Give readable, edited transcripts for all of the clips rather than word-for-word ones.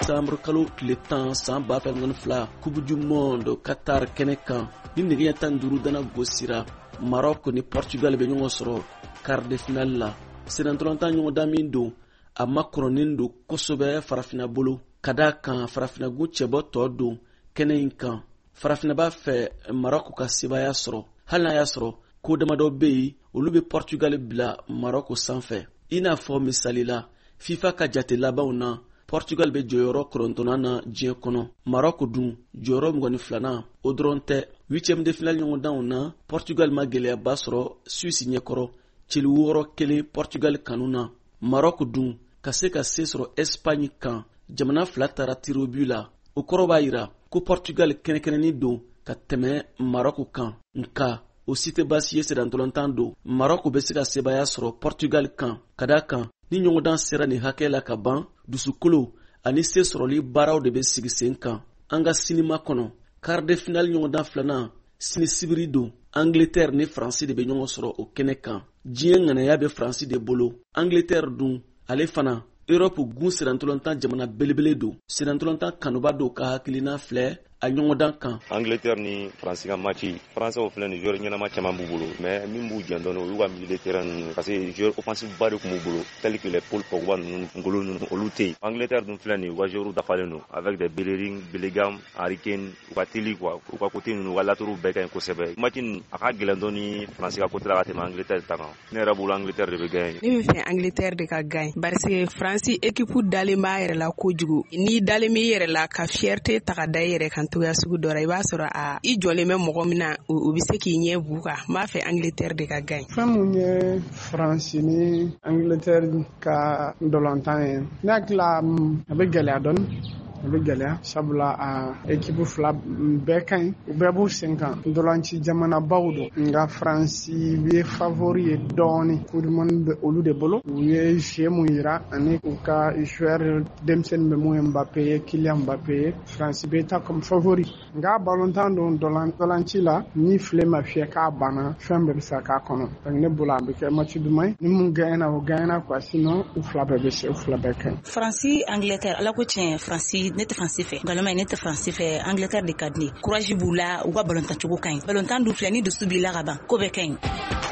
décembre kalo tile 10 san 2022 Coupe du Monde Qatar kɛnɛ kan ni nɛgɛ tan duuru dana gosira Maroc ni Portugal bɛ ɲɔgɔn sɔrɔ quart de finale la. Senatolontan ɲɔgɔndan min don a makɔrɔnin don kosɛbɛ farafina bolo ka d'a kan farafinagu cɛbɔ tɔ don kɛnɛ in kan. Farafina b'a fɛ Maroc ka sebaya sɔrɔ, hali n'a y'a sɔrɔ ko damadɔ bɛ yen olu bɛ Portugal bila Maroc sanfɛ. I n'a fɔ misali la FIFA ka jate labanw na Portugal bɛ jɔyɔrɔ 9 na diɲɛ kɔnɔ. Maroc dun jɔyɔrɔ 22 o dɔrɔn tɛ 8e de finale ɲɔgɔndanw na Portugal ma gɛlɛyaba sɔrɔ Suisse ɲɛkɔrɔ cili 6-1 Portugal kanu na. Maroc dun ka se sɔrɔ Espagne kan jamana fila taara tiro but la. O kɔrɔ b'a yira ko Portugal kɛnɛkɛnɛni don ka tɛmɛ Maroc kan. Nka o si tɛ baasi ye sedantɔlɔntan don Maroc bɛ se ka sebaya sɔrɔ Portugal kan ka d'a kan ni ɲɔgɔndan sera nin hakɛ la ka ban dusukolo ani se sɔrɔli baaraw de bɛ sigi sen kan. An ka sinima kɔnɔ quart de finale ɲɔgɔndan filanan sini sibiri don Angleterre ni Faransi de bɛ ɲɔgɔn sɔrɔ o kɛnɛ kan. Diɲɛ ŋanaya bɛ Faransi de bolo. Angleterre dun ale fana Europe gun sedantɔlɔntan jamana belebele don. Sedantɔlɔntan kanuba dɔw ka hakilina filɛ a ɲɔgɔndan kan. Angleterre ni France ka match France o filɛ ni joueur ɲɛnama caman b'u bolo mais min b'u jɛn dɔɔni o y'u ka milieu de terrain ninnu parce que joueur offensif ba de tun b'u bolo tel que les Paul Pogba ninnu Ngolo ninnu olu tɛ yen. Angleterre dun filɛ ni u ka joueur dafalen don avec des Bellerin, Bellingham, Harry Kane u ka teli quoi u ka côté ninnu u ka latéraux bɛɛ ka ɲi kosɛbɛ. Match nin a ka gɛlɛn dɔɔni France ka côté la ka tɛmɛ Angleterre ta kan. Ne yɛrɛ bolo Angleterre de bɛ gagner. Ne bɛ fɛ Angleterre de ka gagner parce que France équipe dalen b'a yɛrɛ la kojugu. Ni dalen b'i yɛrɛ la ka fierté ta ka da i yɛrɛ kan togoya sugu dɔ la i b'a sɔrɔ i jɔlen bɛ mɔgɔ min na o bɛ se k'i ɲɛ b'u kan. N b'a fɛ Angleterre de ka gagner. Fɛn mun ye France ni Angleterre ka ndolantan ye ne hakili la a bɛ gɛlɛya dɔɔni. A bɛ gɛlɛya sabula équipe fila bɛɛ ka ɲi u bɛɛ b'u sen kan ndolanci jamanabaw don nka Faransi bɛ favori ye dɔɔni Coupe du Monde bɛ olu de bolo u ye jeu mun yira ani u ka joueur denmisɛnnin bɛ mun ye Mbappé ye Kylian Mbappé ye Faransi bɛ taa comme favori nka ballontan don ndolanci la ni file ma fiyɛ k'a banna fɛn bɛɛ bɛ se k'a kɔnɔ donc ne bolo a bɛ kɛ match duman ye ni mun gagnera o gagnera quoi sinon u fila bɛɛ bɛ se u fila bɛɛ ka ɲi. Faransi Angleterre ala ko tiɲɛ Faransi ne tɛ Faransi fɛ ngalama ne tɛ Faransi fɛ Angleterre de ka di ne courage b'u la u ka ballontan cogo ka ɲi ballontan dun filɛ ni dusu b'i la ka ban ko bɛɛ ka ɲi.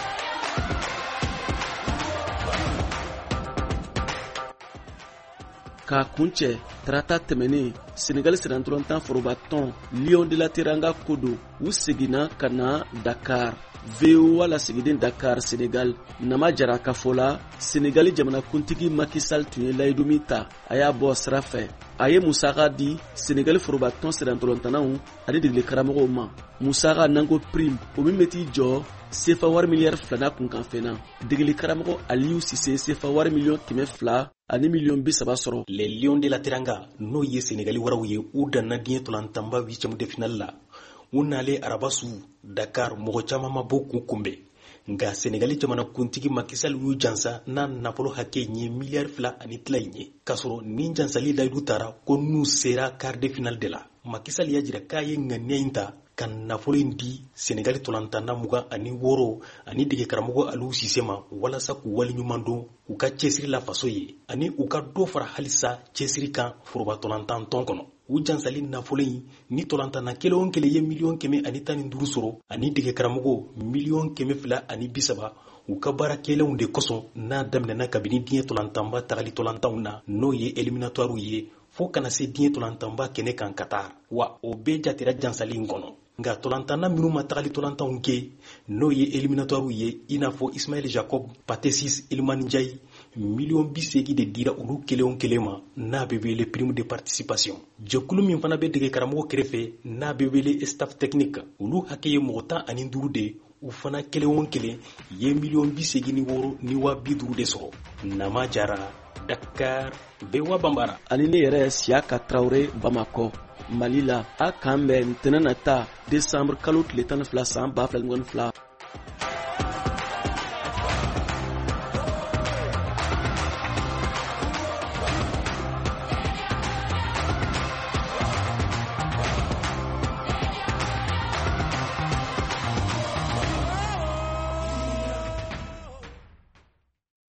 K'a kuncɛ tarata tɛmɛnen Senegal sedantɔlɔntan forobatɔn Lion de la Teranga ko don u seginna ka na Dakar. VOA lasigiden Dakar Senegal nama jara ka fɔ la Senegali jamanakuntigi Macky Sall tun ye layidu min ta a y'a bɔ sira fɛ. A ye musaka di Senegali forobatɔn sedantɔlɔntanaw ani degeli karamɔgɔw ma. Musaka nango prime o min bɛ t'i jɔ CFA wari miliyari 2 kunkanfɛn na. Degeli karamɔgɔ Aliou Cissé CFA wari miliyɔn 200 ani miliyɔn 30 sɔrɔ. Les Lions de la Teranga n'o ye Senegali waraw ye u danna diɲɛ tolantanba 8e de finale la. U nale arabasu Dakar mɔgɔ caman ma bɔ k'u kunbɛn nka Senegali jamanakuntigi Macky Sall y'u jansa n'a nafolo hakɛ ye miliyari 2 ani tila ye k'a sɔrɔ nin jansali layidu taara ko n'u sera quart de finale de la. Macky Sall y'a jira k'a ye ŋaniya in ta ka nafolo in di Senegali tolantanna 26 ani dege karamɔgɔ Aliou Cissé ma walasa k'u waliɲuman don u ka cɛsiri la faso ye ani u ka dɔ fara halisa cɛsiri kan foroba tolantan tɔn kɔnɔ. U jansali nafolo in ni tolantanna kelen o kelen ye miliyɔn 115 sɔrɔ ani dege karamɔgɔ miliyɔn 230 u ka baara kɛlenw de kosɔn n'a daminɛna kabini diɲɛ tolantanba tagali tolantanw na n'o ye éliminatoires ye fo kana se diɲɛ tolantanba kɛnɛ kan Qatar wa o bɛɛ jatera jansali in kɔnɔ. Nka tolantanna minnu ma tagali tolantanw kɛ n'o ye éliminatoires ye i n'a fɔ Ismaël Jacob, Pathé Ciss, Iliman Ndiaye miliyɔn 80 de dira olu kelen o kelen ma n'a bɛ wele prime de participation. Jɛkulu min fana bɛ dege karamɔgɔ kɛrɛfɛ n'a bɛ wele staff technique olu hakɛ ye mɔgɔ 15 de u fana kelen o kelen ye miliyɔn 86 ni 50 de sɔrɔ. Nama Jara, Dakar, VOA Bambara. Ani ne yɛrɛ Siaka Traoré Bamako Mali la a kan bɛn ntɛnɛn nata décembre kalo tile 12 san 2022